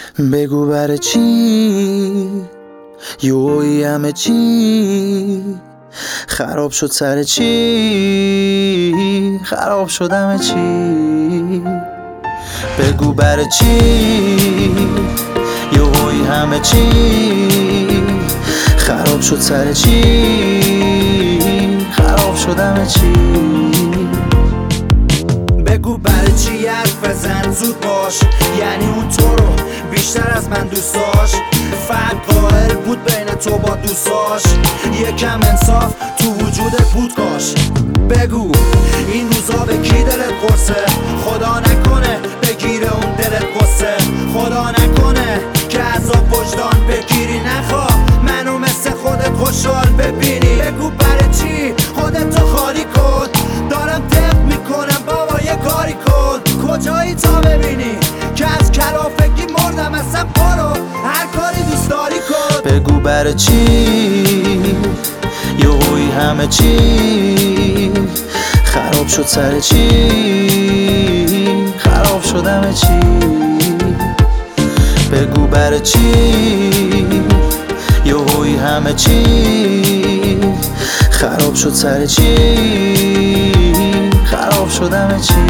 بگو برای چی یوی همه چی خراب شد، سر چی خراب شد همه چی. بگو برای چی یوی همه چی خراب شد، سر چی خراب شد همه چی. بگو برای چی حرف بزن زود باش، یعنی اون تو رو بیشتر از من دوست داشت. فرق قائل بود بین تو با دوستاش، یکم انصاف تو وجودت بود کاش. بگو این روزا به کی دلت قرصه، خدا نکنه بگیره اون دلت قصه. خدا نکنه که عذاب وجدان بگیری، نخواه منو مثل خودت خوشحال ببینی. بگو برای چی خودتو خالی کن، دارم دق میکنم بابا یه کاری کن. کجایی تا ببینی که از کلافگی مردم، اصلا برو هر کاری دوست داری کن. بگو برای چی یوی همه چی خراب شد، سر چی خراب شد همه چی. بگو برای چی یوی همه چی خراب شد، سر چی خراب شد همه چی.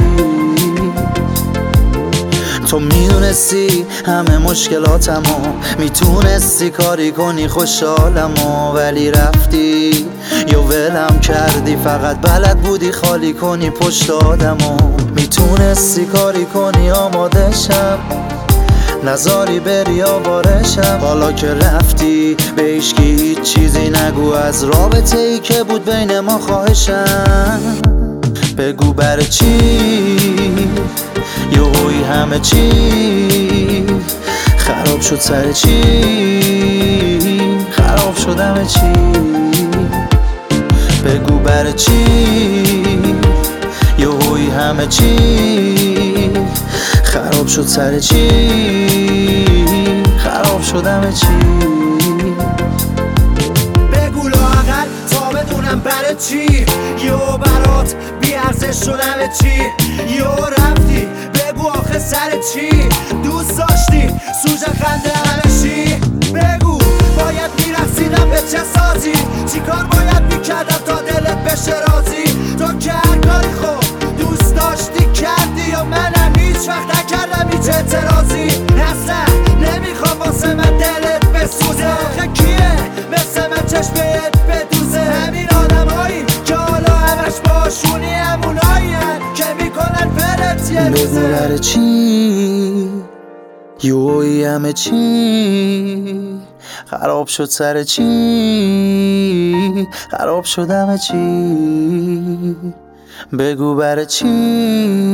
تو میدونستی همه مشکلاتمو، میتونستی کاری کنی خوشحالمو، ولی رفتی یا ولم کردی، فقط بلد بودی خالی کنی پشت آدمو. میتونستی کاری کنی آماده شم، نزاری بری آوارشم. حالا که رفتی به هیچکی هیچ چیزی نگو از رابطه ای که بود بین ما، خواهشم. بگو برای چی یوی همه چی خراب شد، سر چی خراب شد همه چی. بگو برای چی یوی همه چی خراب شد، سر چی خراب شد همه چی. بگو لااقل تا بدونم برای چی یو برات بیارزش شد همه چی. یو رفتی بگو آخه سر چی، دوست داشتی سوژه خنده همه چی. بگو باید میرقصیدم به چه سازی، چی کار باید میکردم تا دلت بشه راضی. تو که هر کاری خوب دوست داشتی کردی، یا منم هیچ وقت نکردم هیچ اعتراضی. اصلا نمیخوام واسه من دلت بسوزه، آخه کیه مثل من چشمت بدوزه. همین آدمایی که حالا همش باشونی همونایی که میکنن فرت یه روزه. بگو برای چی یوی همه چی خراب شد، سر چی خراب شد همه چی. بگو برای چی